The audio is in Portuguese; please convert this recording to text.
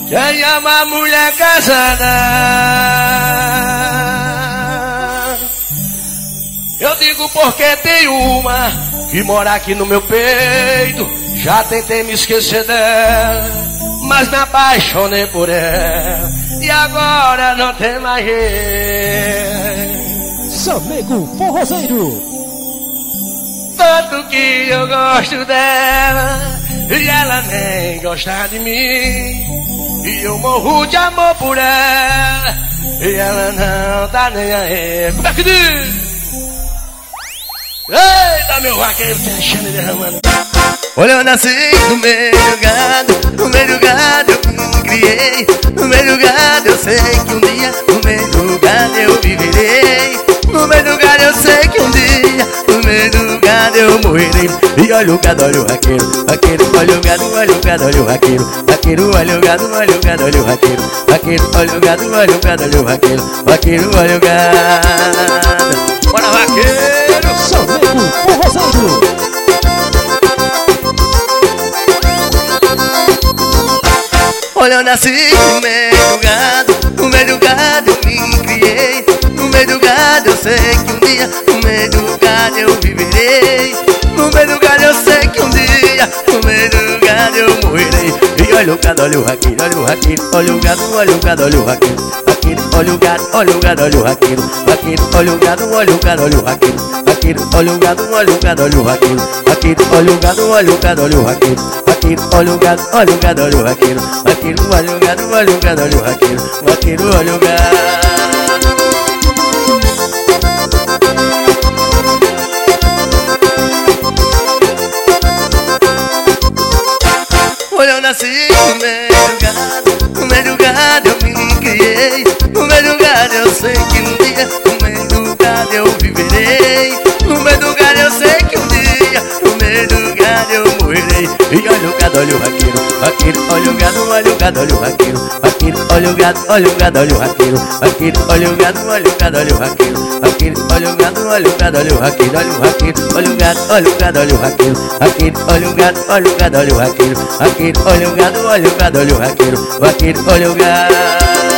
Quem ama a mulher casada, eu digo porque tem uma que mora aqui no meu peito. Já tentei me esquecer dela, mas me apaixonei por ela, e agora não tem mais jeito. Chamego Forrozeiro. Tanto que eu gosto dela e ela nem gosta de mim, e eu morro de amor por ela e ela não tá nem aí. Como é que diz? Eita, meu vaqueiro, fechando e derramando. Olha, eu nasci no meio do gado eu me criei. No meio do gado eu sei que um dia, no meio do gado eu viverei. No meio do gado eu sei que um dia, no meio do gado eu morrerei. E olha o gado, olha o raqueiro, raqueiro, olha o gado, olha o gado, olha o raqueiro, raqueiro, olha o gado, olha o gado, olha o raqueiro, raqueiro, olha o gado, olha o gado, olha o raqueiro, raqueiro, olha o gado. Bora, vaqueiro! Chamego Forrozeiro. Olha, eu nasci no meio do gado eu me criei. No meio do gado eu sei que um dia, no meio do gado eu viverei. No meio do gado eu sei que um dia, no meio do gado eu morrerei. E olha o gado, olha o raqueiro, olha o raqueiro, olha o gado, olha o gado, olha o raqueiro, raqueiro, olha o gado, olha o gado, olha o raqueiro, raqueiro, olha o gado, olha o gado, olha o raqueiro, raqueiro, olha o gado, olha o gado, olha o raqueiro, raqueiro, olha o gado, olha o gado, olha o raqueiro, raqueiro, olha o gado, olha o gado, olha o raqueiro, raqueiro, olha o gado, olha o gado, olha o raqueiro, raqueiro, olha o gado. Olha, eu nasci no meio do gado eu me criei. No meio do gado eu sei que um dia, no meio do gado eu viverei. No meio do gado eu sei que um dia, no meio do gado eu morrerei. E olha o gado, olha o raqueiro, raqueiro, olha o gado, olha o gado, olha o raqueiro, raqueiro, olha o gado, olha o gado, olha o raqueiro, raqueiro, olha o gado, olha o gado, olha o raqueiro, raqueiro, olha o gado, olha o gado, olha o raqueiro, olha o raqueiro, olha o gado, olha o gado, olha o raqueiro, raqueiro, olha o gado, olha o gado, olha o raqueiro, raqueiro, olha o gado, olha o gado, olha o raqueiro, raqueiro, olha o gado.